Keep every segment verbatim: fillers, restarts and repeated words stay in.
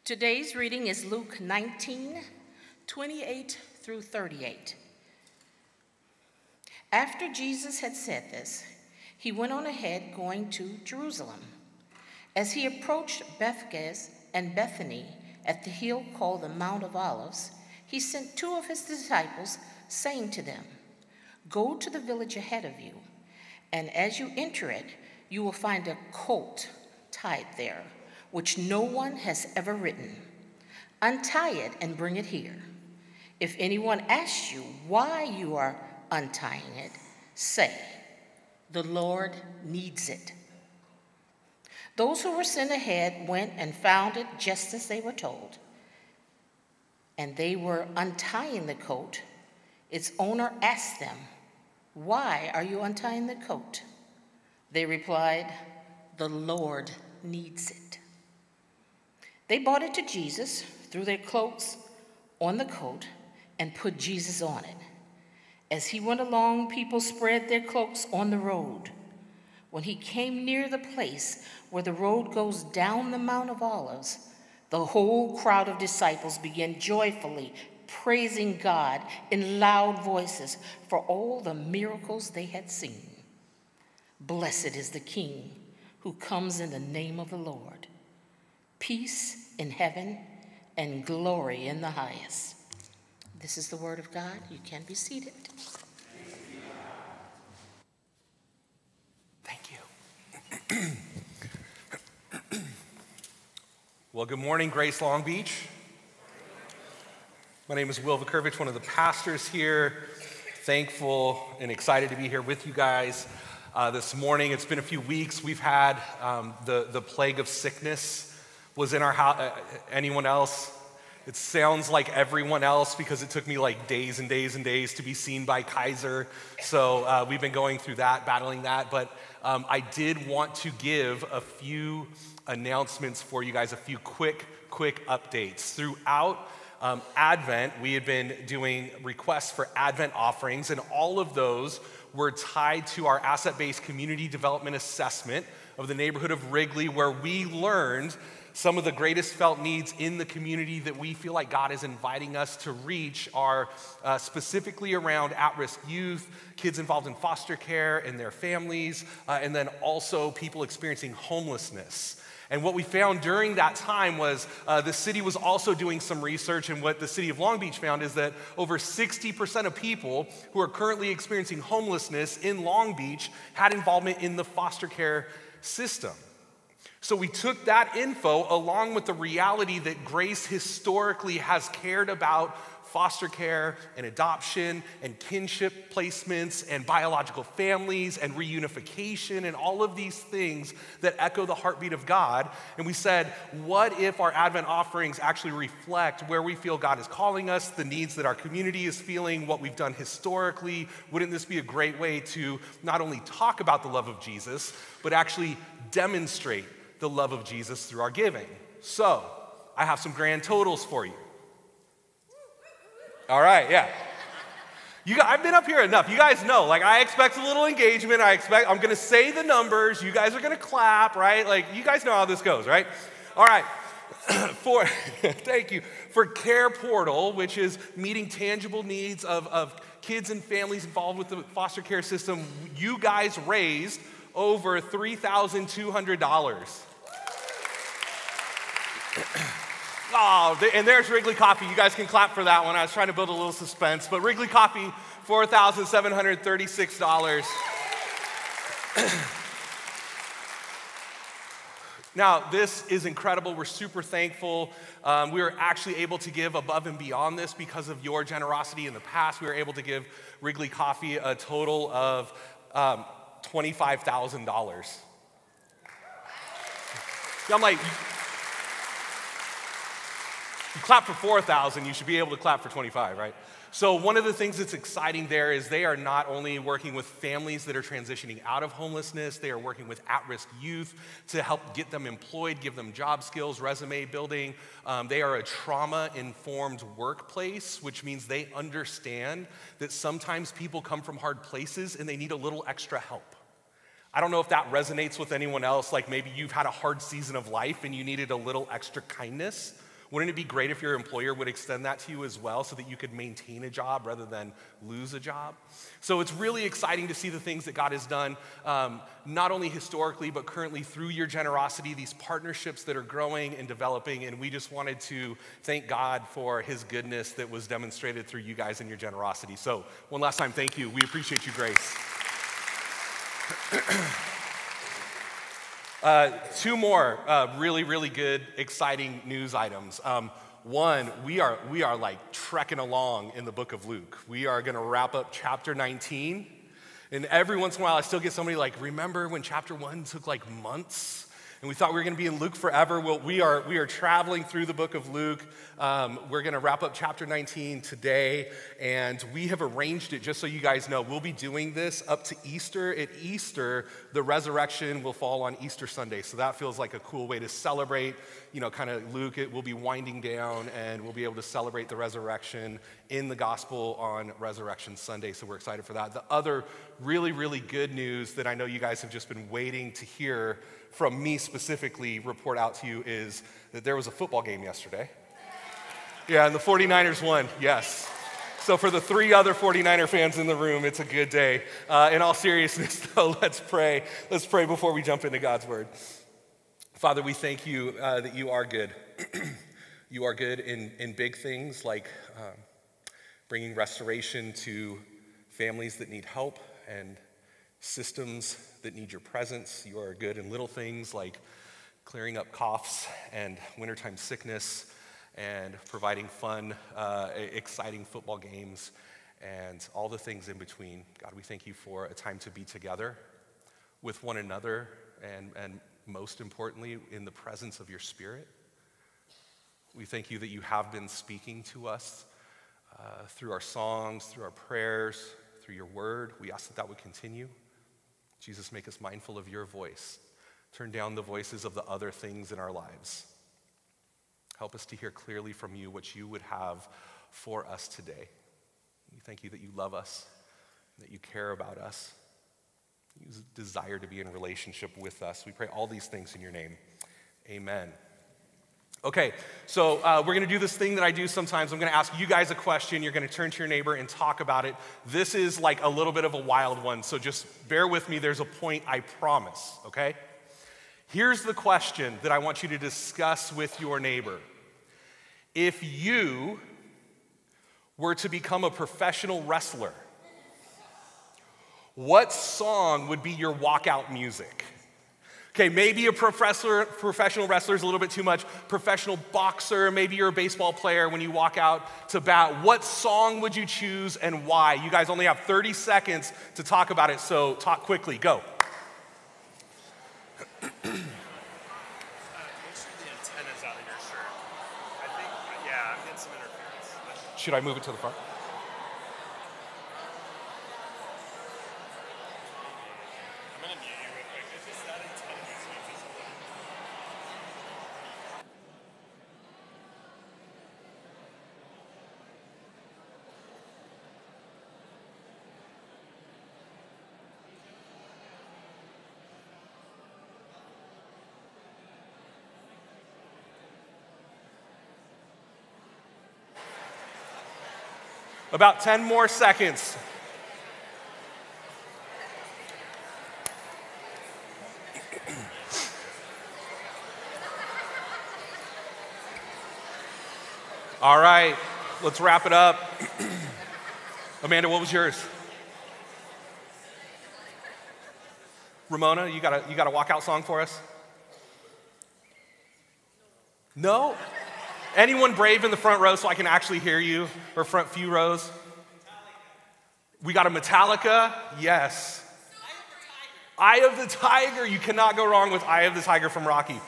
Today's reading is Luke nineteen, twenty-eight through thirty-eight. After Jesus had said this, he went on ahead going to Jerusalem. As he approached Bethphage and Bethany at the hill called the Mount of Olives, he sent two of his disciples, saying to them, "Go to the village ahead of you, and as you enter it, you will find a colt tied there, which no one has ever ridden. Untie it and bring it here. If anyone asks you why you are untying it, say, 'The Lord needs it.'" Those who were sent ahead went and found it just as they were told. And they were untying the coat. Its owner asked them, "Why are you untying the coat?" They replied, "The Lord needs it." They brought it to Jesus, threw their cloaks on the coat, and put Jesus on it. As he went along, people spread their cloaks on the road. When he came near the place where the road goes down the Mount of Olives, the whole crowd of disciples began joyfully praising God in loud voices for all the miracles they had seen. "Blessed is the King who comes in the name of the Lord. Peace in heaven and glory in the highest." This is the word of God. You can be seated. Thank you. Well, good morning, Grace Long Beach. My name is Will Vukovich, one of the pastors here. Thankful and excited to be here with you guys uh, this morning. It's been a few weeks. We've had um, the, the plague of sickness was in our house. Uh, anyone else? It sounds like everyone else because it took me like days and days and days to be seen by Kaiser. So uh, we've been going through that, battling that. But um, I did want to give a few announcements for you guys, a few quick, quick updates. Throughout um, Advent, we had been doing requests for Advent offerings, and all of those were tied to our asset-based community development assessment of the neighborhood of Wrigley, where we learned some of the greatest felt needs in the community that we feel like God is inviting us to reach are uh, specifically around at-risk youth, kids involved in foster care and their families, uh, and then also people experiencing homelessness. And what we found during that time was uh, the city was also doing some research, and what the city of Long Beach found is that over sixty percent of people who are currently experiencing homelessness in Long Beach had involvement in the foster care system. So we took that info along with the reality that Grace historically has cared about foster care and adoption and kinship placements and biological families and reunification and all of these things that echo the heartbeat of God. And we said, what if our Advent offerings actually reflect where we feel God is calling us, the needs that our community is feeling, what we've done historically? Wouldn't this be a great way to not only talk about the love of Jesus, but actually demonstrate the love of Jesus through our giving? So, I have some grand totals for you. All right, yeah. You guys, I've been up here enough. You guys know, like, I expect a little engagement. I expect, I'm gonna say the numbers. You guys are gonna clap, right? Like, you guys know how this goes, right? All right, for, thank you. For Care Portal, which is meeting tangible needs of, of kids and families involved with the foster care system, you guys raised over three thousand two hundred dollars. Oh, and there's Wrigley Coffee. You guys can clap for that one. I was trying to build a little suspense. But Wrigley Coffee, four thousand seven hundred thirty-six dollars. Now, this is incredible. We're super thankful. Um, we were actually able to give above and beyond this because of your generosity in the past. We were able to give Wrigley Coffee a total of um, twenty-five thousand dollars. I'm like, you clap for four thousand, you should be able to clap for twenty-five, right? So one of the things that's exciting there is they are not only working with families that are transitioning out of homelessness, they are working with at-risk youth to help get them employed, give them job skills, resume building. Um, they are a trauma-informed workplace, which means they understand that sometimes people come from hard places and they need a little extra help. I don't know if that resonates with anyone else, like maybe you've had a hard season of life and you needed a little extra kindness. Wouldn't it be great if your employer would extend that to you as well so that you could maintain a job rather than lose a job? So it's really exciting to see the things that God has done, um, not only historically, but currently through your generosity, these partnerships that are growing and developing, and we just wanted to thank God for his goodness that was demonstrated through you guys and your generosity. So one last time, thank you. We appreciate you, Grace. Uh, two more uh, really, really good, exciting news items. Um, one, we are we are like trekking along in the book of Luke. We are going to wrap up chapter nineteen, and every once in a while, I still get somebody like, "Remember when chapter one took like months?" And we thought we were going to be in Luke forever. Well, we are we are traveling through the book of Luke. Um, we're going to wrap up chapter nineteen today, and we have arranged it just so you guys know. We'll be doing this up to Easter. At Easter, the resurrection will fall on Easter Sunday, so that feels like a cool way to celebrate. You know, kind of Luke. It will be winding down, and we'll be able to celebrate the resurrection in the gospel on Resurrection Sunday. So we're excited for that. The other really, really good news that I know you guys have just been waiting to hear from me specifically report out to you is that there was a football game yesterday. Yeah, and the 49ers won, yes. So for the three other 49er fans in the room, it's a good day. Uh, in all seriousness, though, let's pray. Let's pray before we jump into God's word. Father, we thank you uh, that you are good. You are good in, in big things like um, bringing restoration to families that need help and systems that need your presence. You are good in little things like clearing up coughs and wintertime sickness and providing fun, uh, exciting football games and all the things in between. God, we thank you for a time to be together with one another and, and most importantly, in the presence of your Spirit. We thank you that you have been speaking to us uh, through our songs, through our prayers, through your word. We ask that that would continue. Jesus, make us mindful of your voice. Turn down the voices of the other things in our lives. Help us to hear clearly from you what you would have for us today. We thank you that you love us, that you care about us, you desire to be in relationship with us. We pray all these things in your name. Amen. Okay, so uh, we're going to do this thing that I do sometimes. I'm going to ask you guys a question. You're going to turn to your neighbor and talk about it. This is like a little bit of a wild one, so just bear with me. There's a point, I promise, okay? Here's the question that I want you to discuss with your neighbor. If you were to become a professional wrestler, what song would be your walkout music? Okay, maybe a professor, professional wrestler is a little bit too much. Professional boxer, maybe you're a baseball player when you walk out to bat. What song would you choose and why? You guys only have thirty seconds to talk about it, so talk quickly. Go. Make sure the antenna's out of your shirt. I think, yeah, I'm getting some interference. Should I move it to the front? I'm gonna mute you real quick. It's just that antenna makes me visible. About ten more seconds. All right, let's wrap it up. Amanda, what was yours? Ramona, you got a you got a walkout song for us? No? Anyone brave in the front row so I can actually hear you, or front few rows? We got a Metallica? Yes. Eye of the Tiger. You cannot go wrong with Eye of the Tiger from Rocky.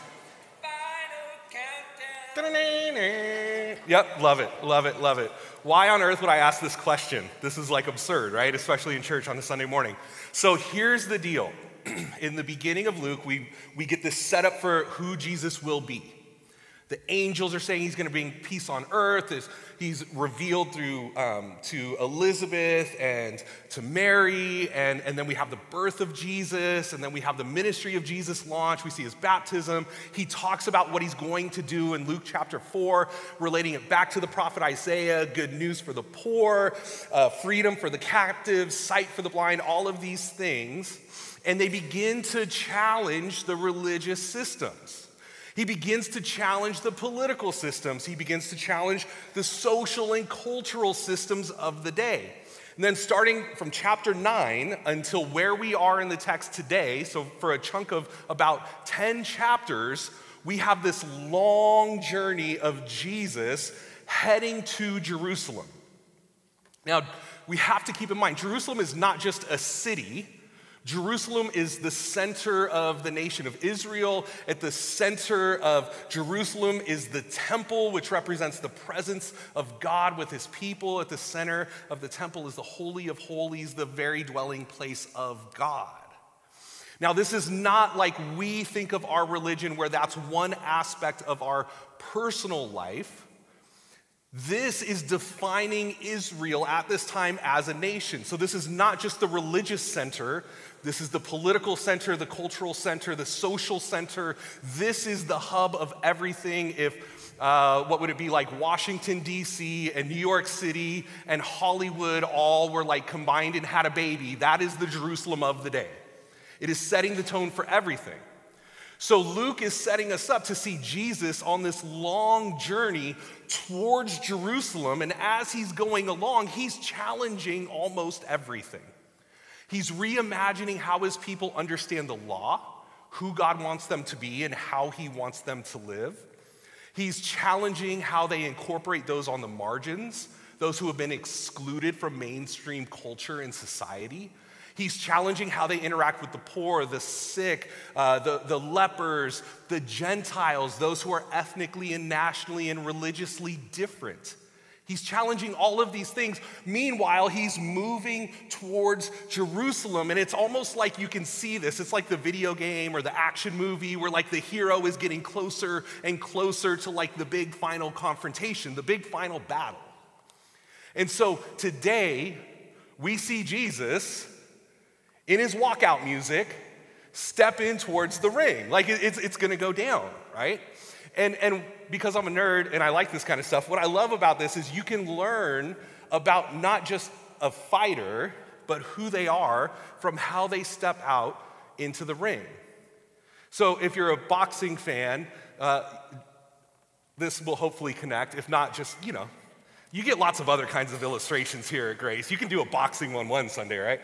Yep, love it, love it, love it. Why on earth would I ask this question? This is like absurd, right? Especially in church on a Sunday morning. So here's the deal. In the beginning of Luke, we, we get this setup for who Jesus will be. The angels are saying he's going to bring peace on earth. He's revealed through um, to Elizabeth and to Mary, and, and then we have the birth of Jesus, and then we have the ministry of Jesus launch. We see his baptism. He talks about what he's going to do in Luke chapter four, relating it back to the prophet Isaiah, good news for the poor, uh, freedom for the captives, sight for the blind, all of these things. And they begin to challenge the religious systems. He begins to challenge the political systems. He begins to challenge the social and cultural systems of the day. And then starting from chapter nine until where we are in the text today, so for a chunk of about ten chapters, we have this long journey of Jesus heading to Jerusalem. Now, we have to keep in mind, Jerusalem is not just a city. Jerusalem is the center of the nation of Israel. At the center of Jerusalem is the temple, which represents the presence of God with his people. At the center of the temple is the Holy of Holies, the very dwelling place of God. Now, this is not like we think of our religion, where that's one aspect of our personal life. This is defining Israel at this time as a nation. So this is not just the religious center. This is the political center, the cultural center, the social center. This is the hub of everything. If, uh, what would it be like, Washington, D C and New York City and Hollywood all were like combined and had a baby, that is the Jerusalem of the day. It is setting the tone for everything. So Luke is setting us up to see Jesus on this long journey towards Jerusalem, and as he's going along, he's challenging almost everything. He's reimagining how his people understand the law, who God wants them to be, and how he wants them to live. He's challenging how they incorporate those on the margins, those who have been excluded from mainstream culture and society. He's challenging how they interact with the poor, the sick, uh, the, the lepers, the Gentiles, those who are ethnically and nationally and religiously different. He's challenging all of these things. Meanwhile, he's moving towards Jerusalem, and it's almost like you can see this. It's like the video game or the action movie where like the hero is getting closer and closer to like the big final confrontation, the big final battle. And so today, we see Jesus in his walkout music, step in towards the ring. Like it's, it's gonna go down, right? And, and because I'm a nerd and I like this kind of stuff, what I love about this is you can learn about not just a fighter, but who they are from how they step out into the ring. So if you're a boxing fan, uh, this will hopefully connect. If not, just, you know, you get lots of other kinds of illustrations here at Grace. You can do a boxing one one Sunday, right?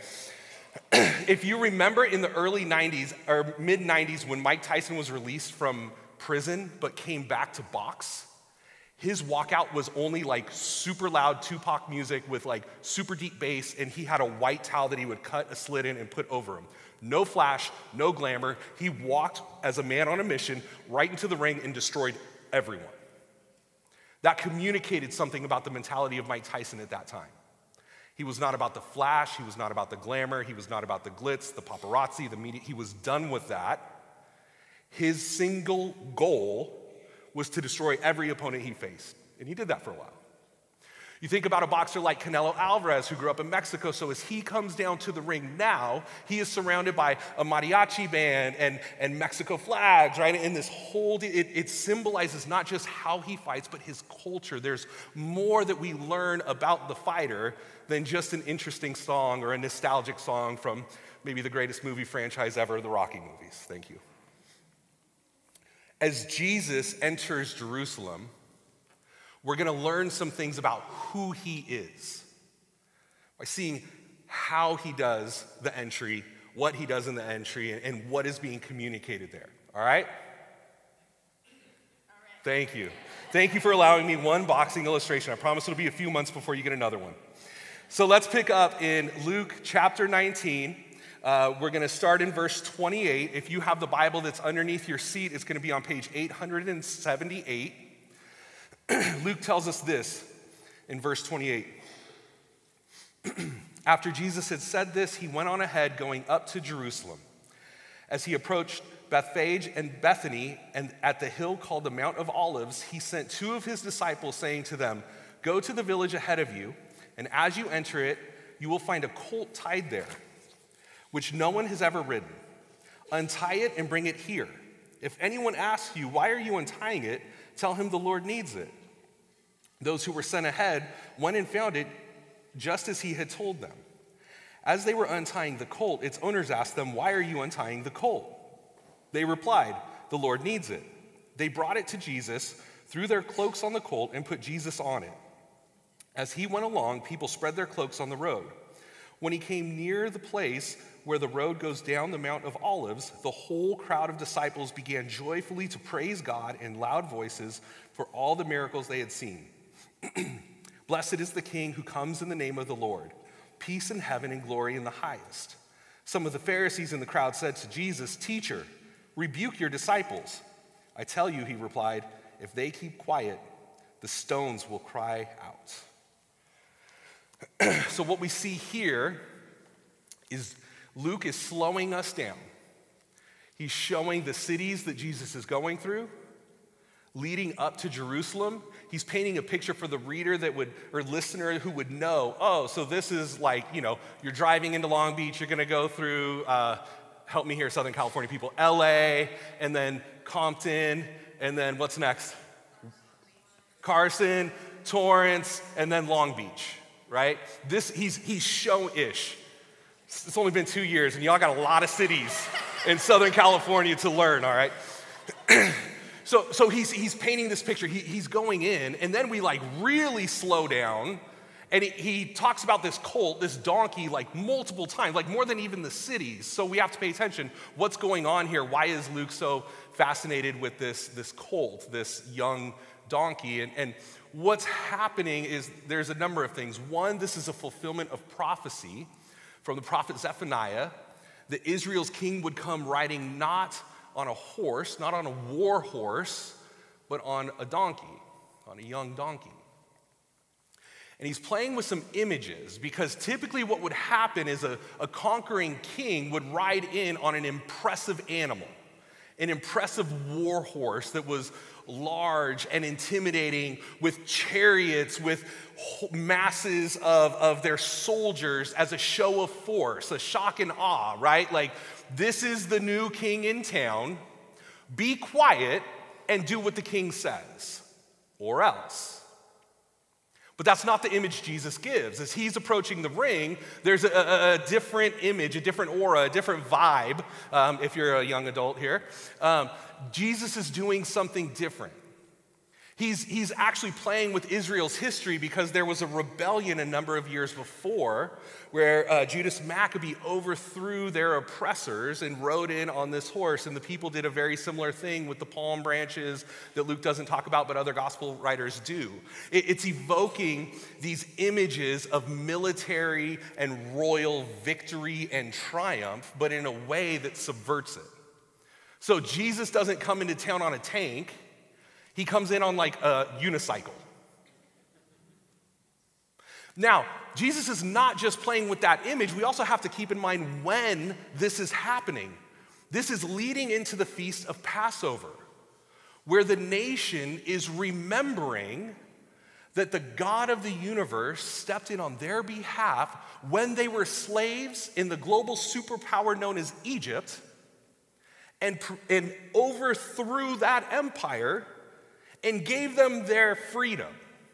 If you remember in the early nineties or mid nineties when Mike Tyson was released from prison but came back to box, his walkout was only like super loud Tupac music with like super deep bass, and he had a white towel that he would cut a slit in and put over him. No flash, no glamour. He walked as a man on a mission right into the ring and destroyed everyone. That communicated something about the mentality of Mike Tyson at that time. He was not about the flash, he was not about the glamour, he was not about the glitz, the paparazzi, the media. He was done with that. His single goal was to destroy every opponent he faced, and he did that for a while. You think about a boxer like Canelo Alvarez, who grew up in Mexico, so as he comes down to the ring now, he is surrounded by a mariachi band and, and Mexico flags, right? And this whole, it, it symbolizes not just how he fights, but his culture. There's more that we learn about the fighter than just an interesting song or a nostalgic song from maybe the greatest movie franchise ever, the Rocky movies. Thank you. As Jesus enters Jerusalem, we're going to learn some things about who he is by seeing how he does the entry, what he does in the entry, and what is being communicated there. All right? All right. Thank you. Thank you for allowing me one boxing illustration. I promise it'll be a few months before you get another one. So let's pick up in Luke chapter nineteen. Uh, we're going to start in verse twenty-eight. If you have the Bible that's underneath your seat, it's going to be on page eight hundred seventy-eight. Luke tells us this in verse twenty-eight. After Jesus had said this, he went on ahead, going up to Jerusalem. As he approached Bethphage and Bethany, and at the hill called the Mount of Olives, he sent two of his disciples, saying to them, "Go to the village ahead of you, and as you enter it, you will find a colt tied there, which no one has ever ridden. Untie it and bring it here. If anyone asks you, 'Why are you untying it?' tell him the Lord needs it." Those who were sent ahead went and found it just as he had told them. As they were untying the colt, its owners asked them, "Why are you untying the colt?" They replied, "The Lord needs it." They brought it to Jesus, threw their cloaks on the colt, and put Jesus on it. As he went along, people spread their cloaks on the road. When he came near the place where the road goes down the Mount of Olives, the whole crowd of disciples began joyfully to praise God in loud voices for all the miracles they had seen. "Blessed is the King who comes in the name of the Lord. Peace in heaven and glory in the highest." Some of the Pharisees in the crowd said to Jesus, "Teacher, rebuke your disciples." "I tell you," he replied, "if they keep quiet, the stones will cry out." So what we see here is Luke is slowing us down. He's showing the cities that Jesus is going through, leading up to Jerusalem. He's painting a picture for the reader that would, or listener who would know, oh, so this is like, you know, you're driving into Long Beach, you're gonna go through, uh, help me here, Southern California people, L A, and then Compton, and then what's next? Carson, Torrance, and then Long Beach, right? This, he's, he's show-ish. It's only been two years, and y'all got a lot of cities in Southern California to learn, all right? so so he's, he's painting this picture. He, he's going in, and then we like really slow down, and he, he talks about this colt, this donkey, like multiple times, like more than even the cities. So we have to pay attention. What's going on here? Why is Luke so fascinated with this, this colt, this young donkey? And, and what's happening is there's a number of things. One, this is a fulfillment of prophecy from the prophet Zephaniah, that Israel's king would come riding not on a horse, not on a war horse, but on a donkey, on a young donkey. And he's playing with some images, because typically what would happen is a, a conquering king would ride in on an impressive animal, an impressive war horse that was large and intimidating, with chariots, with masses of, of their soldiers as a show of force, a shock and awe, right? Like, this is the new king in town. Be quiet and do what the king says, or else. But that's not the image Jesus gives. As he's approaching the ring, there's a, a, a different image, a different aura, a different vibe, um, if you're a young adult here. Um, Jesus is doing something different. He's, he's actually playing with Israel's history, because there was a rebellion a number of years before where uh, Judas Maccabee overthrew their oppressors and rode in on this horse, and the people did a very similar thing with the palm branches that Luke doesn't talk about, but other gospel writers do. It, it's evoking these images of military and royal victory and triumph, but in a way that subverts it. So Jesus doesn't come into town on a tank. He comes in on like a unicycle. Now, Jesus is not just playing with that image. We also have to keep in mind when this is happening. This is leading into the Feast of Passover, where the nation is remembering that the God of the universe stepped in on their behalf when they were slaves in the global superpower known as Egypt, and, and overthrew that empire and gave them their freedom.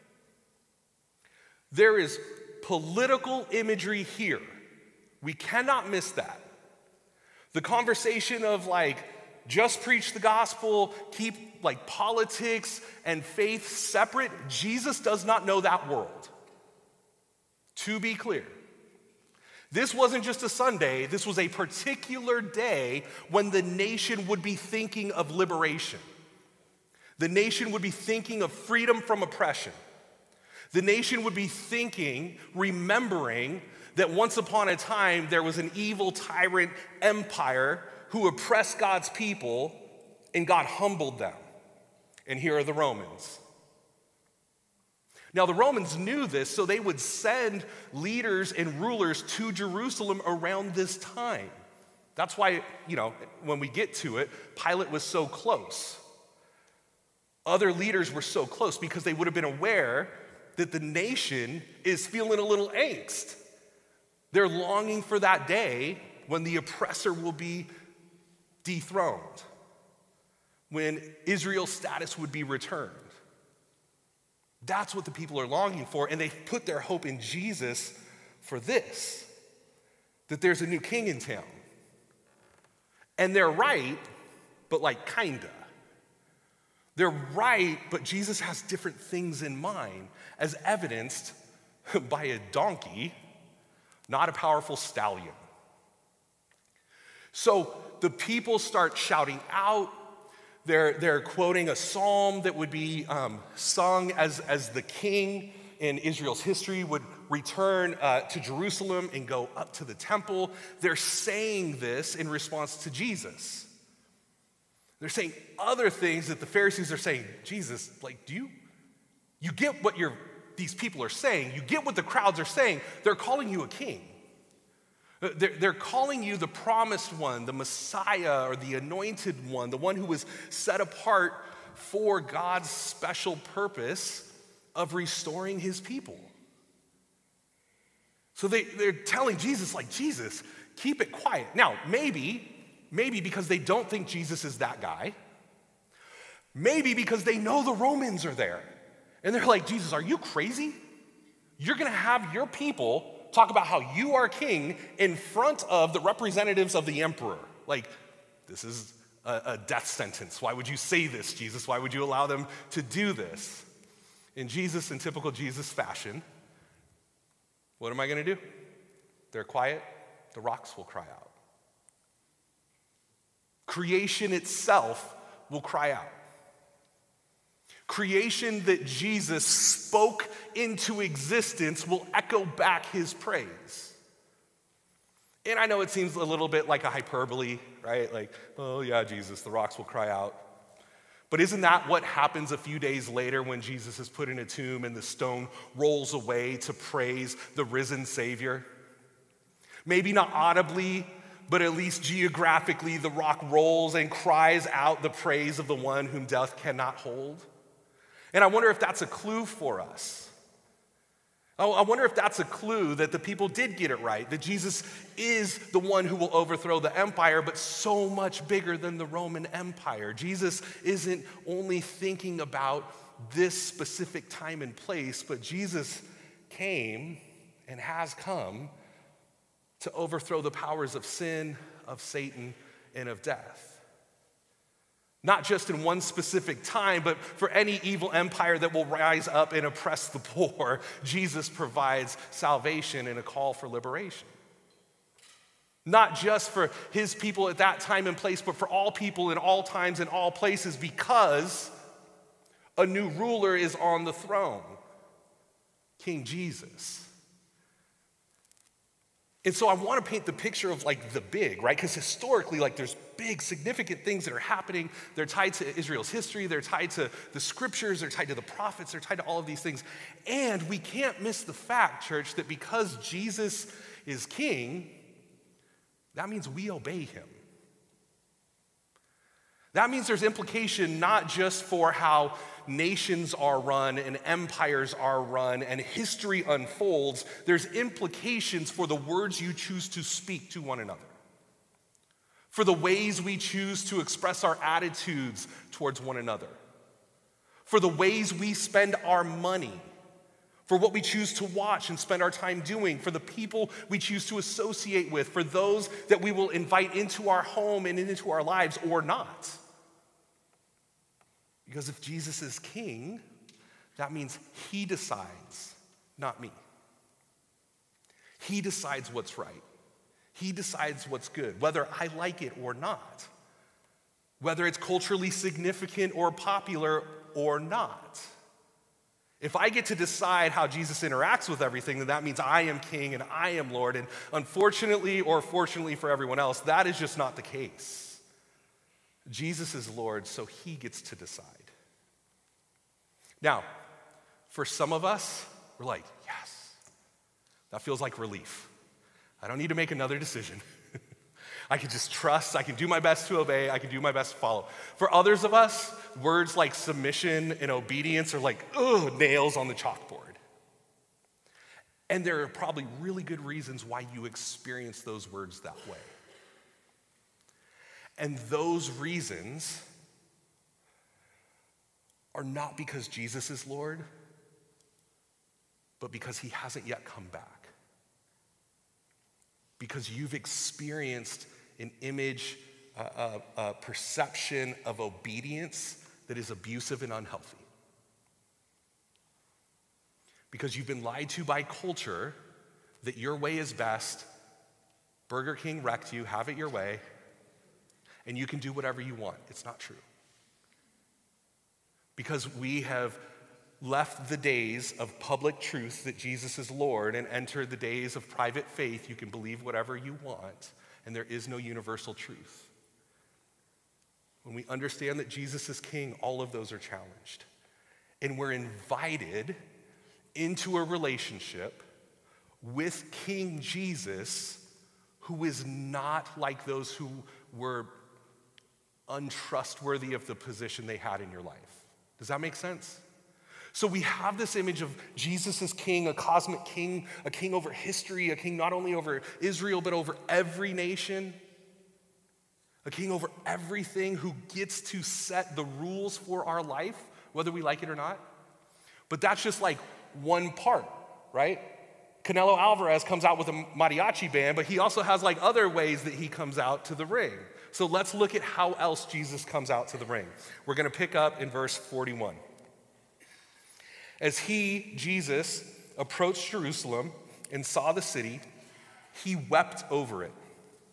There is political imagery here. We cannot miss that. The conversation of like, just preach the gospel, keep like politics and faith separate, Jesus does not know that world. To be clear. This wasn't just a Sunday, this was a particular day when the nation would be thinking of liberation. The nation would be thinking of freedom from oppression. The nation would be thinking, remembering that once upon a time there was an evil tyrant empire who oppressed God's people, and God humbled them. And here are the Romans. Now, the Romans knew this, so they would send leaders and rulers to Jerusalem around this time. That's why, you know, when we get to it, Pilate was so close. Other leaders were so close because they would have been aware that the nation is feeling a little angst. They're longing for that day when the oppressor will be dethroned, when Israel's status would be returned. That's what the people are longing for, and they put their hope in Jesus for this, that there's a new king in town. And they're right, but like kinda. They're right, but Jesus has different things in mind, as evidenced by a donkey, not a powerful stallion. So the people start shouting out. They're, they're quoting a psalm that would be um, sung as, as the king in Israel's history would return uh, to Jerusalem and go up to the temple. They're saying this in response to Jesus. They're saying other things that the Pharisees are saying. Jesus, like, do you, you get what you're, these people are saying? You get what the crowds are saying? They're calling you a king. They're, they're calling you the promised one, the Messiah, or the anointed one, the one who was set apart for God's special purpose of restoring his people. So they, they're telling Jesus, like, Jesus, keep it quiet. Now, maybe, maybe because they don't think Jesus is that guy. Maybe because they know the Romans are there. And they're like, Jesus, are you crazy? You're gonna have your people talk about how you are king in front of the representatives of the emperor. Like, this is a, a death sentence. Why would you say this, Jesus? Why would you allow them to do this? And Jesus, in typical Jesus fashion, what am I gonna do? They're quiet, the rocks will cry out. Creation itself will cry out. Creation that Jesus spoke into existence will echo back his praise. And I know it seems a little bit like a hyperbole, right? Like, oh yeah, Jesus, the rocks will cry out. But isn't that what happens a few days later when Jesus is put in a tomb and the stone rolls away to praise the risen Savior? Maybe not audibly, but at least geographically, the rock rolls and cries out the praise of the one whom death cannot hold. And I wonder if that's a clue for us. Oh, I wonder if that's a clue that the people did get it right, that Jesus is the one who will overthrow the empire, but so much bigger than the Roman Empire. Jesus isn't only thinking about this specific time and place, but Jesus came and has come to overthrow the powers of sin, of Satan, and of death. Not just in one specific time, but for any evil empire that will rise up and oppress the poor, Jesus provides salvation and a call for liberation. Not just for his people at that time and place, but for all people in all times and all places, because a new ruler is on the throne, King Jesus. And so I want to paint the picture of like the big, right? Because historically, like there's big, significant things that are happening. They're tied to Israel's history. They're tied to the scriptures. They're tied to the prophets. They're tied to all of these things. And we can't miss the fact, church, that because Jesus is king, that means we obey him. That means there's implication not just for how nations are run and empires are run and history unfolds. There's implications for the words you choose to speak to one another, for the ways we choose to express our attitudes towards one another, for the ways we spend our money, for what we choose to watch and spend our time doing, for the people we choose to associate with, for those that we will invite into our home and into our lives or not. Because if Jesus is king, that means he decides, not me. He decides what's right. He decides what's good, whether I like it or not, whether it's culturally significant or popular or not. If I get to decide how Jesus interacts with everything, then that means I am king and I am Lord. And unfortunately, or fortunately for everyone else, that is just not the case. Jesus is Lord, so he gets to decide. Now, for some of us, we're like, yes, that feels like relief. I don't need to make another decision. I can just trust, I can do my best to obey, I can do my best to follow. For others of us, words like submission and obedience are like, ugh, nails on the chalkboard. And there are probably really good reasons why you experience those words that way. And those reasons are not because Jesus is Lord, but because he hasn't yet come back. Because you've experienced an image, a, a, a perception of obedience that is abusive and unhealthy. Because you've been lied to by culture that your way is best, Burger King wrecked you, have it your way, and you can do whatever you want. It's not true. Because we have left the days of public truth that Jesus is Lord and entered the days of private faith. You can believe whatever you want, and there is no universal truth. When we understand that Jesus is King, all of those are challenged. And we're invited into a relationship with King Jesus, who is not like those who were untrustworthy of the position they had in your life. Does that make sense? So we have this image of Jesus as king, a cosmic king, a king over history, a king not only over Israel, but over every nation, a king over everything who gets to set the rules for our life, whether we like it or not. But that's just like one part, right? Canelo Alvarez comes out with a mariachi band, but he also has like other ways that he comes out to the ring. So let's look at how else Jesus comes out to the ring. We're going to pick up in verse forty-one. As he, Jesus, approached Jerusalem and saw the city, he wept over it.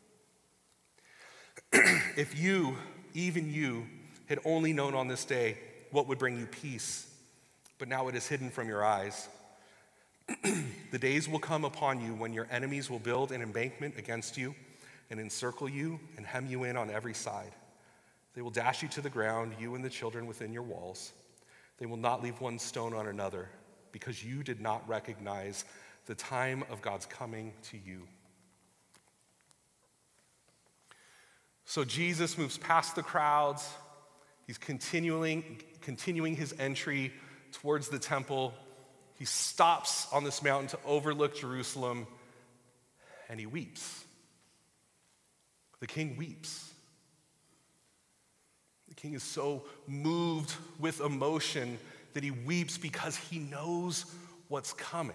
If you, even you, had only known on this day what would bring you peace, but now it is hidden from your eyes. The days will come upon you when your enemies will build an embankment against you and encircle you and hem you in on every side. They will dash you to the ground, you and the children within your walls. They will not leave one stone on another, because you did not recognize the time of God's coming to you. So Jesus moves past the crowds. He's continuing, continuing his entry towards the temple. He stops on this mountain to overlook Jerusalem, and he weeps. The king weeps. The king is so moved with emotion that he weeps because he knows what's coming.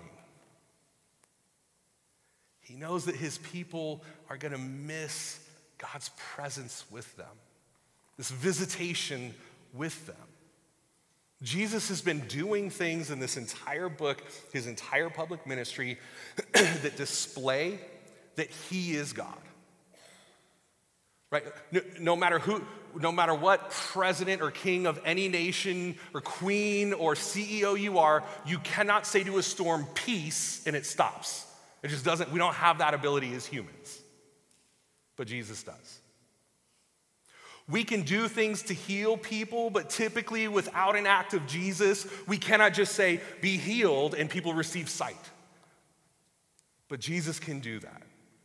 He knows that his people are going to miss God's presence with them, this visitation with them. Jesus has been doing things in this entire book, his entire public ministry, that display that he is God. Right? No, no matter who, no matter what president or king of any nation or queen or C E O you are, you cannot say to a storm, peace, and it stops. It just doesn't, we don't have that ability as humans. But Jesus does. We can do things to heal people, but typically without an act of Jesus, we cannot just say, be healed, and people receive sight. But Jesus can do that.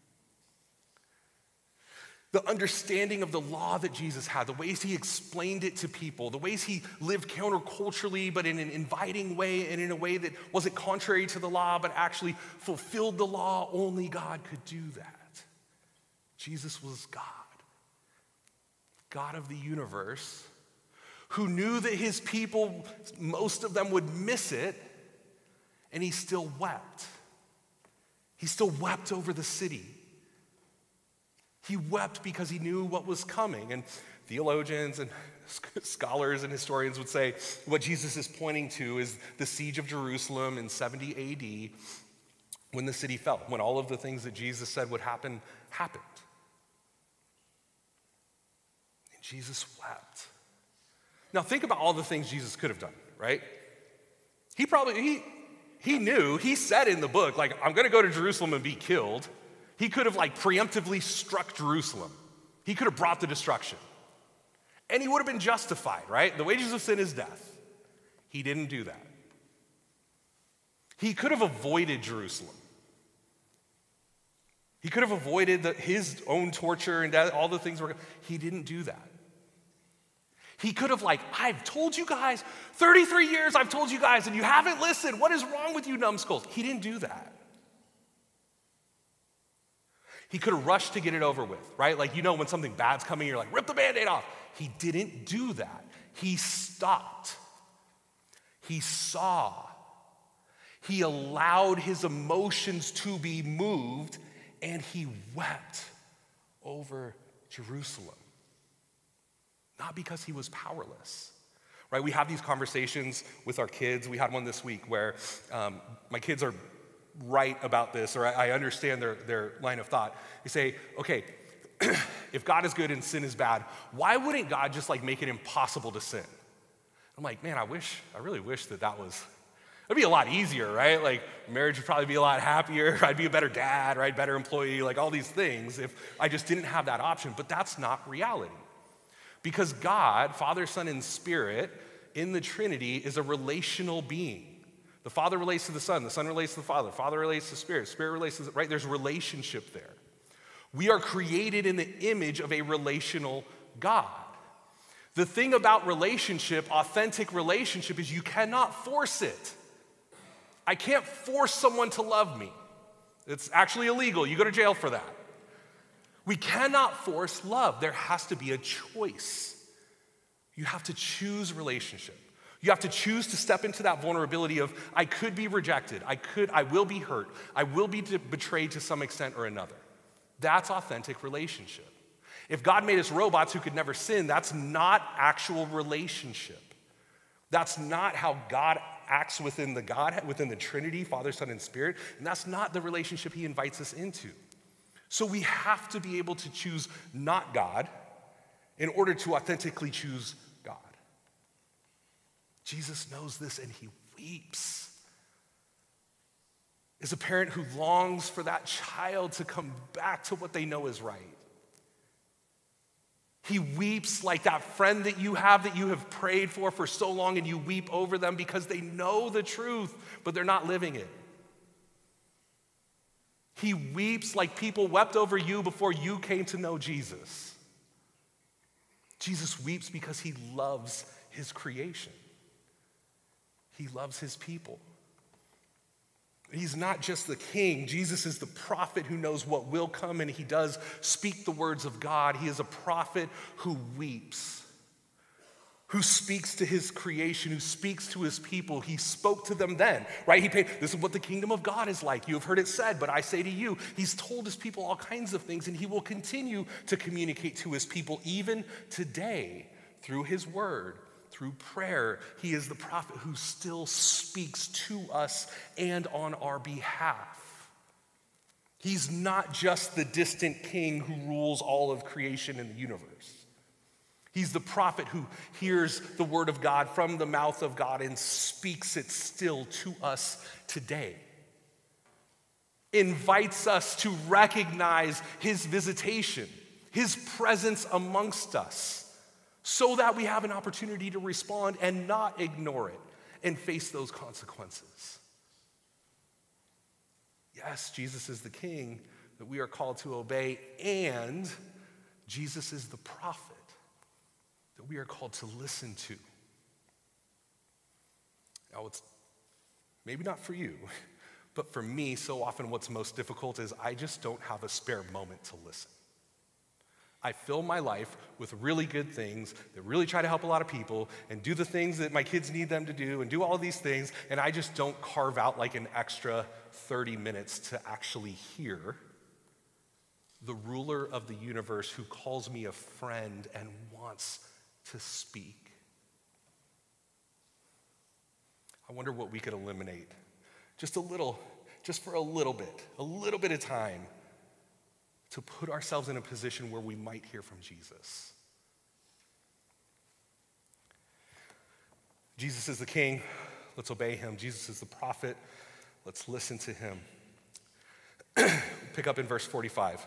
The understanding of the law that Jesus had, the ways he explained it to people, the ways he lived counterculturally, but in an inviting way and in a way that wasn't contrary to the law, but actually fulfilled the law, only God could do that. Jesus was God, God of the universe, who knew that his people, most of them would miss it, and he still wept. He still wept over the city. He wept because he knew what was coming. And theologians and scholars and historians would say what Jesus is pointing to is the siege of Jerusalem in seventy A D, when the city fell, when all of the things that Jesus said would happen, happened. And Jesus wept. Now think about all the things Jesus could have done, right? He probably, he, he knew, he said in the book, like, I'm gonna go to Jerusalem and be killed. He could have like preemptively struck Jerusalem. He could have brought the destruction. And he would have been justified, right? The wages of sin is death. He didn't do that. He could have avoided Jerusalem. He could have avoided the, his own torture and death, all the things were, he didn't do that. He could have like, I've told you guys, thirty-three years I've told you guys and you haven't listened. What is wrong with you numbskulls? He didn't do that. He could have rushed to get it over with, right? Like, you know, when something bad's coming, you're like, rip the Band-Aid off. He didn't do that. He stopped. He saw. He allowed his emotions to be moved, and he wept over Jerusalem. Not because he was powerless, right? We have these conversations with our kids. We had one this week where um, my kids are right about this, or I, I understand their, their line of thought. They say, okay, if God is good and sin is bad, why wouldn't God just like make it impossible to sin? I'm like, man, I wish, I really wish that that was, it'd be a lot easier, right? Like marriage would probably be a lot happier. I'd be a better dad, right? Better employee, like all these things if I just didn't have that option. But that's not reality. Because God, Father, Son, and Spirit in the Trinity is a relational being. The Father relates to the Son, the Son relates to the Father, the Father relates to the Spirit, Spirit relates to the, right? There's relationship there. We are created in the image of a relational God. The thing about relationship, authentic relationship, is you cannot force it. I can't force someone to love me. It's actually illegal. You go to jail for that. We cannot force love. There has to be a choice. You have to choose relationship. You have to choose to step into that vulnerability of, I could be rejected. I could, I will be hurt. I will be betrayed to some extent or another. That's authentic relationship. If God made us robots who could never sin, that's not actual relationship. That's not how God acts within the God, within the Trinity, Father, Son, and Spirit, and that's not the relationship he invites us into. So we have to be able to choose not God in order to authentically choose God. Jesus knows this and he weeps. As a parent who longs for that child to come back to what they know is right. He weeps like that friend that you have that you have prayed for for so long, and you weep over them because they know the truth, but they're not living it. He weeps like people wept over you before you came to know Jesus. Jesus weeps because he loves his creation. He loves his people. He's not just the king. Jesus is the prophet who knows what will come, and he does speak the words of God. He is a prophet who weeps, who speaks to his creation, who speaks to his people. He spoke to them then, right? He paid, this is what the kingdom of God is like. You have heard it said, but I say to you, he's told his people all kinds of things, and he will continue to communicate to his people even today through his word. Through prayer, he is the prophet who still speaks to us and on our behalf. He's not just the distant king who rules all of creation and the universe. He's the prophet who hears the word of God from the mouth of God and speaks it still to us today. Invites us to recognize his visitation, his presence amongst us, so that we have an opportunity to respond and not ignore it and face those consequences. Yes, Jesus is the king that we are called to obey, and Jesus is the prophet that we are called to listen to. Now, it's maybe not for you, but for me, so often what's most difficult is I just don't have a spare moment to listen. I fill my life with really good things that really try to help a lot of people and do the things that my kids need them to do and do all these things, and I just don't carve out like an extra thirty minutes to actually hear the ruler of the universe who calls me a friend and wants to speak. I wonder what we could eliminate. Just a little, just for a little bit, a little bit of time to put ourselves in a position where we might hear from Jesus. Jesus is the king. Let's obey him. Jesus is the prophet. Let's listen to him. Pick up in verse forty-five.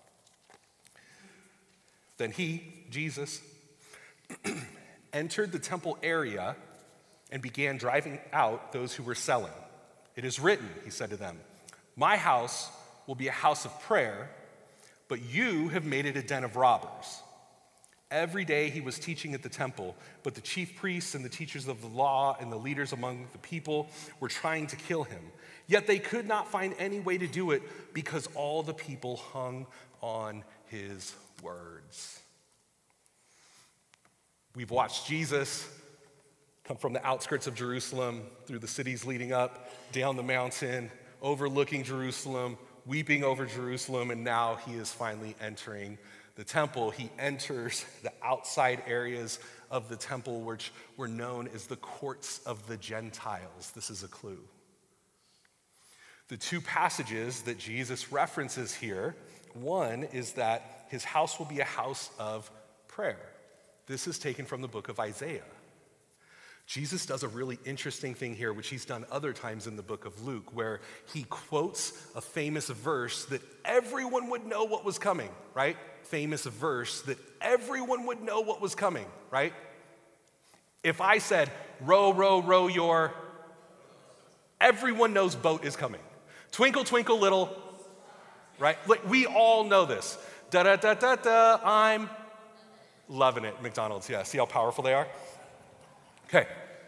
Then he, Jesus, entered the temple area and began driving out those who were selling. It is written, he said to them, my house will be a house of prayer, but you have made it a den of robbers." Every day he was teaching at the temple, but the chief priests and the teachers of the law and the leaders among the people were trying to kill him. Yet they could not find any way to do it because all the people hung on his words. We've watched Jesus come from the outskirts of Jerusalem, through the cities leading up, down the mountain, overlooking Jerusalem, weeping over Jerusalem, and now he is finally entering the temple. He enters the outside areas of the temple, which were known as the courts of the Gentiles. This is a clue. The two passages that Jesus references here, one is that his house will be a house of prayer. This is taken from the book of Isaiah. Jesus does a really interesting thing here, which he's done other times in the book of Luke, where he quotes a famous verse that everyone would know what was coming, right? Famous verse that everyone would know what was coming, right? If I said, row, row, row your, everyone knows boat is coming. Twinkle, twinkle, little, right? Like, we all know this. Da da da da da, I'm loving it, McDonald's, yeah. See how powerful they are? Okay.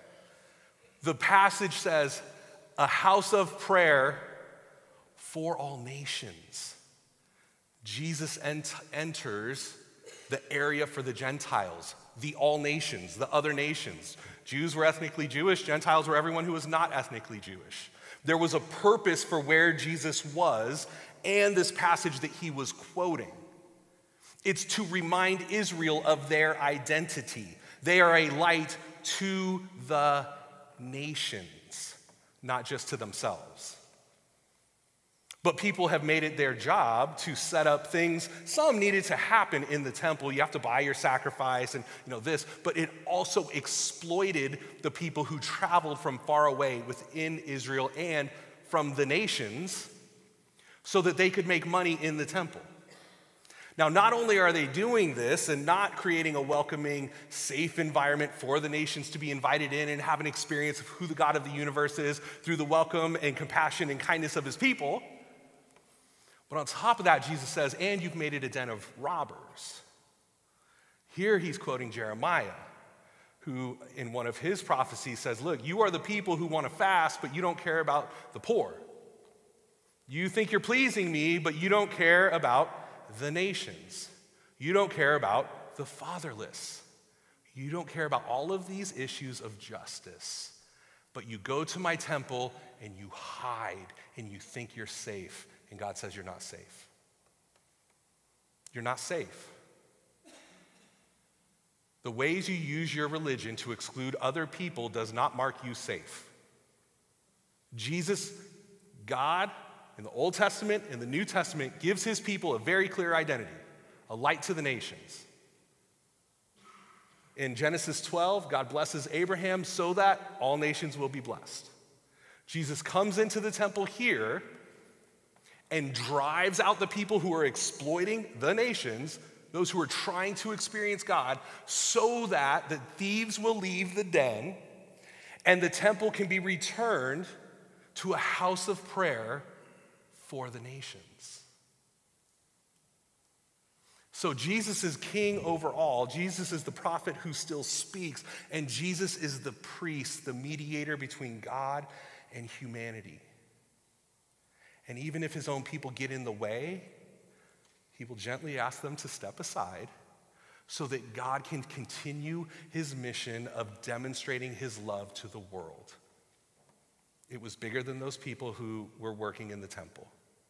The passage says, a house of prayer for all nations. Jesus ent- enters the area for the Gentiles, the all nations, the other nations. Jews were ethnically Jewish, Gentiles were everyone who was not ethnically Jewish. There was a purpose for where Jesus was and this passage that he was quoting. It's to remind Israel of their identity. They are a light to the nations, not just to themselves. But people have made it their job to set up things. Some needed to happen in the temple. You have to buy your sacrifice and you know this, but it also exploited the people who traveled from far away within Israel and from the nations so that they could make money in the temple. Now, not only are they doing this and not creating a welcoming, safe environment for the nations to be invited in and have an experience of who the God of the universe is through the welcome and compassion and kindness of his people, but on top of that, Jesus says, and you've made it a den of robbers. Here he's quoting Jeremiah, who in one of his prophecies says, look, you are the people who want to fast, but you don't care about the poor. You think you're pleasing me, but you don't care about the nations. You don't care about the fatherless. You don't care about all of these issues of justice. But you go to my temple and you hide and you think you're safe. And God says you're not safe. You're not safe. The ways you use your religion to exclude other people does not mark you safe. Jesus, God, in the Old Testament and the New Testament, gives his people a very clear identity, a light to the nations. In Genesis twelve, God blesses Abraham so that all nations will be blessed. Jesus comes into the temple here and drives out the people who are exploiting the nations, those who are trying to experience God, so that the thieves will leave the den and the temple can be returned to a house of prayer for the nations. So Jesus is king over all. Jesus is the prophet who still speaks, and Jesus is the priest, the mediator between God and humanity. And even if his own people get in the way, he will gently ask them to step aside so that God can continue his mission of demonstrating his love to the world. It was bigger than those people who were working in the temple.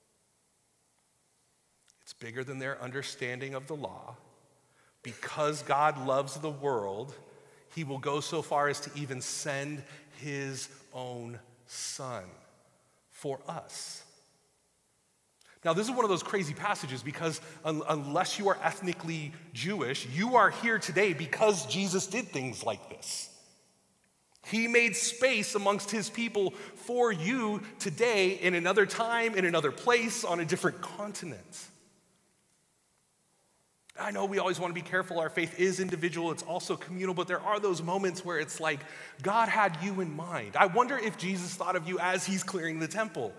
It's bigger than their understanding of the law. Because God loves the world, he will go so far as to even send his own son for us. Now, this is one of those crazy passages because un- unless you are ethnically Jewish, you are here today because Jesus did things like this. He made space amongst his people for you today in another time, in another place, on a different continent. I know we always want to be careful. Our faith is individual. It's also communal, but there are those moments where it's like God had you in mind. I wonder if Jesus thought of you as he's clearing the temple,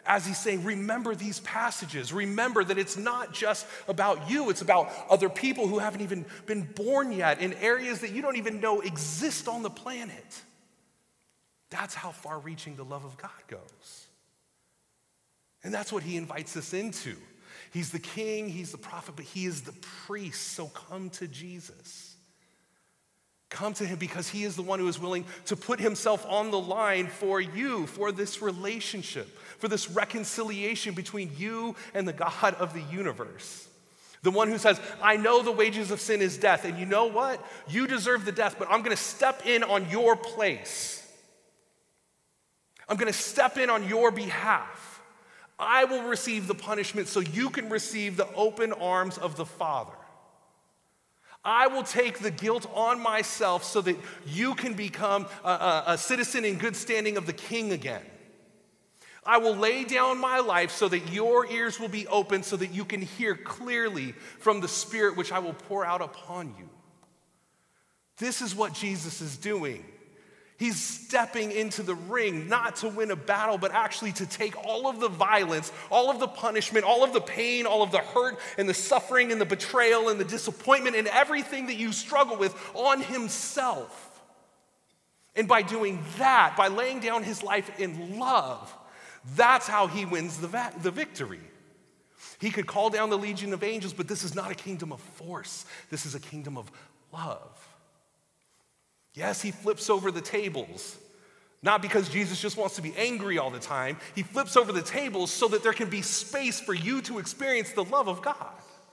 as he's saying, remember these passages. Remember that it's not just about you. It's about other people who haven't even been born yet in areas that you don't even know exist on the planet. That's how far-reaching the love of God goes. And that's what he invites us into. He's the king, he's the prophet, but he is the priest. So come to Jesus. Come to him because he is the one who is willing to put himself on the line for you, for this relationship, for this reconciliation between you and the God of the universe. The one who says, I know the wages of sin is death, and you know what? You deserve the death, but I'm gonna step in on your place. I'm gonna step in on your behalf. I will receive the punishment so you can receive the open arms of the Father. I will take the guilt on myself so that you can become a, a, a citizen in good standing of the King again. I will lay down my life so that your ears will be open so that you can hear clearly from the Spirit which I will pour out upon you. This is what Jesus is doing. He's stepping into the ring, not to win a battle, but actually to take all of the violence, all of the punishment, all of the pain, all of the hurt and the suffering and the betrayal and the disappointment and everything that you struggle with on himself. And by doing that, by laying down his life in love, that's how he wins the, va- the victory. He could call down the legion of angels, but this is not a kingdom of force. This is a kingdom of love. Yes, he flips over the tables, not because Jesus just wants to be angry all the time. He flips over the tables so that there can be space for you to experience the love of God.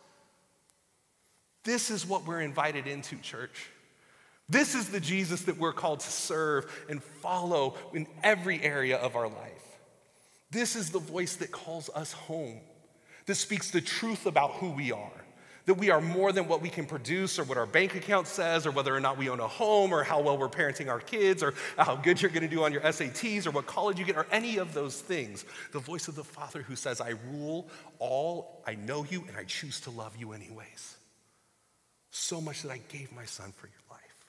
This is what we're invited into, church. This is the Jesus that we're called to serve and follow in every area of our life. This is the voice that calls us home, that speaks the truth about who we are. That we are more than what we can produce or what our bank account says or whether or not we own a home or how well we're parenting our kids or how good you're gonna do on your S A Ts or what college you get or any of those things. The voice of the Father who says, I rule all, I know you, and I choose to love you anyways. So much that I gave my son for your life.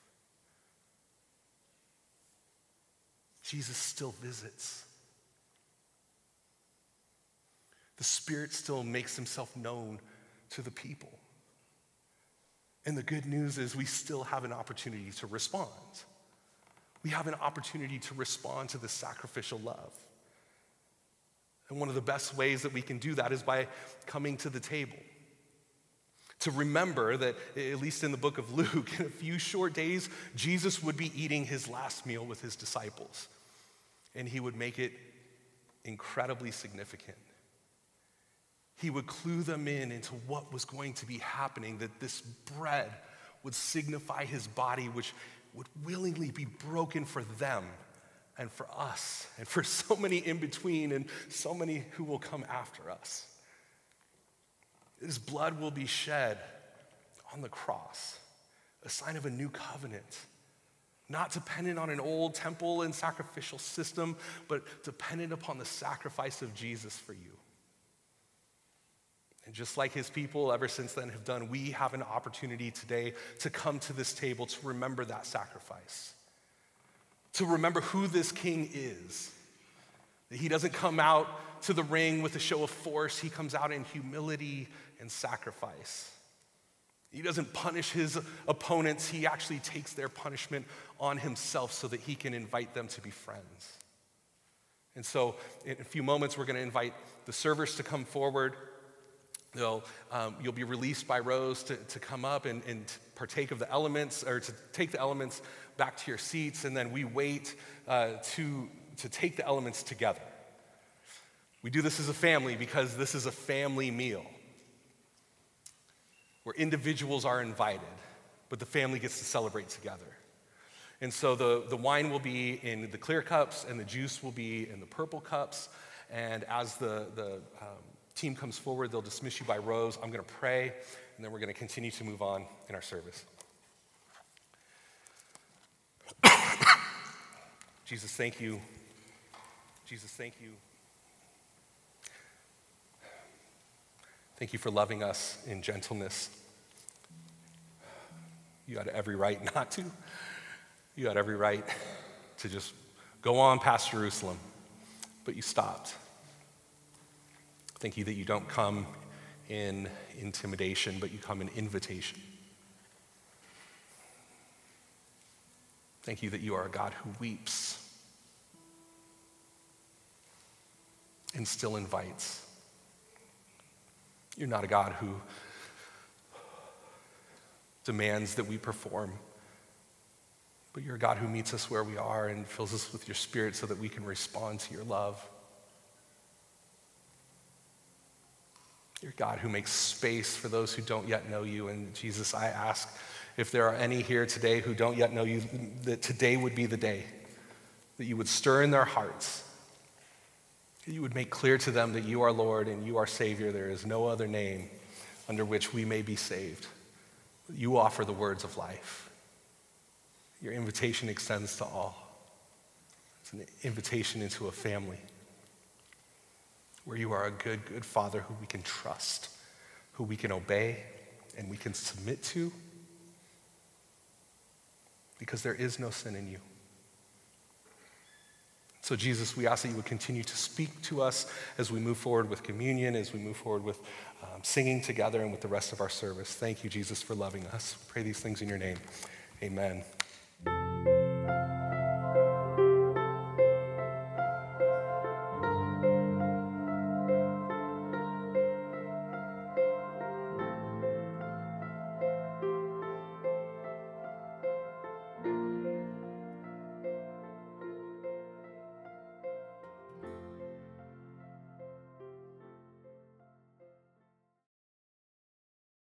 Jesus still visits. The Spirit still makes himself known to the people. And the good news is we still have an opportunity to respond. We have an opportunity to respond to the sacrificial love. And one of the best ways that we can do that is by coming to the table. To remember that, at least in the book of Luke, in a few short days, Jesus would be eating his last meal with his disciples. And he would make it incredibly significant. He would clue them in into what was going to be happening, that this bread would signify his body, which would willingly be broken for them and for us and for so many in between and so many who will come after us. His blood will be shed on the cross, a sign of a new covenant, not dependent on an old temple and sacrificial system, but dependent upon the sacrifice of Jesus for you. And just like his people ever since then have done, we have an opportunity today to come to this table to remember that sacrifice, to remember who this king is. That he doesn't come out to the ring with a show of force. He comes out in humility and sacrifice. He doesn't punish his opponents. He actually takes their punishment on himself so that he can invite them to be friends. And so in a few moments, we're going to invite the servers to come forward. They'll, um, you'll be released by Rose to, to come up and, and partake of the elements, or to take the elements back to your seats, and then we wait uh, to, to take the elements together. We do this as a family because this is a family meal where individuals are invited, but the family gets to celebrate together. And so the, the wine will be in the clear cups and the juice will be in the purple cups. And as the, the um, team comes forward, they'll dismiss you by rows. I'm gonna pray, and then we're gonna continue to move on in our service. Jesus, thank you. Jesus, thank you. Thank you for loving us in gentleness. You had every right not to. You had every right to just go on past Jerusalem, but you stopped. Thank you that you don't come in intimidation, but you come in invitation. Thank you that you are a God who weeps and still invites. You're not a God who demands that we perform, but you're a God who meets us where we are and fills us with your Spirit so that we can respond to your love. You're a God who makes space for those who don't yet know you. And Jesus, I ask if there are any here today who don't yet know you, that today would be the day that you would stir in their hearts, that you would make clear to them that you are Lord and you are Savior. There is no other name under which we may be saved. You offer the words of life. Your invitation extends to all. It's an invitation into a family where you are a good, good Father who we can trust, who we can obey, and we can submit to, because there is no sin in you. So Jesus, we ask that you would continue to speak to us as we move forward with communion, as we move forward with um, singing together and with the rest of our service. Thank you, Jesus, for loving us. We pray these things in your name. Amen.